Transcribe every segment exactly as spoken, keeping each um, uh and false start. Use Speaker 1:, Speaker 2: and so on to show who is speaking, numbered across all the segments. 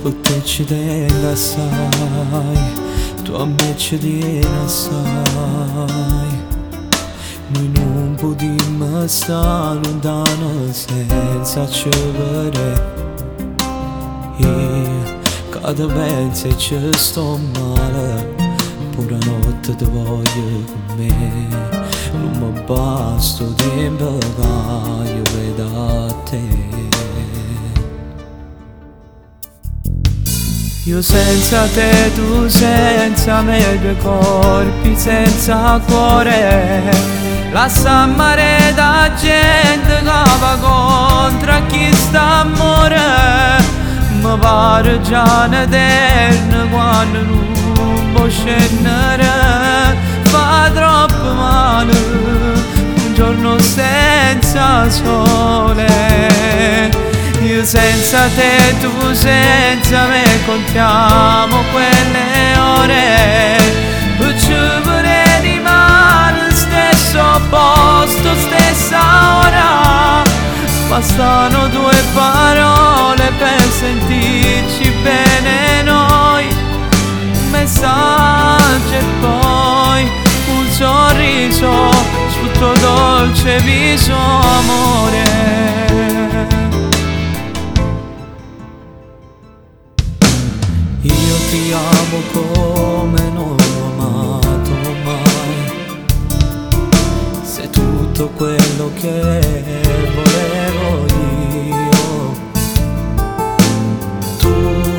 Speaker 1: perché ci tengo assai, tu a me ci tieni assai. Noi non potremmo stare lontano senza ci vedere. E cada pensa e ci sto male, pure notte ti voglio con me. Non mi basta il tempo che io vedo a te. Io senza te, tu senza me, due corpi senza cuore. La mare da gente che va contro chi sta a morire. Mi pare già un'eterna quando non può scendere. Fa troppo male un giorno senza sole. Io senza te, tu senza me, contiamo quelle ore. Per ci vorrei rimanere stesso posto, stessa ora. Bastano due parole per sentirci bene noi. Un messaggio e poi un sorriso sul tuo dolce viso, amore. Io ti amo come non ho amato mai. Sei tutto quello che volevo io. Tu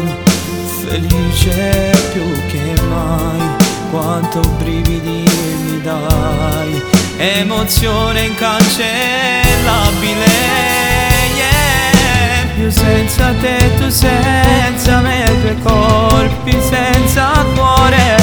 Speaker 1: felice più che mai, quanto brividi mi dai. Emozione incancellabile, yeah. Io senza te, tu senza me, due corpi senza cuore.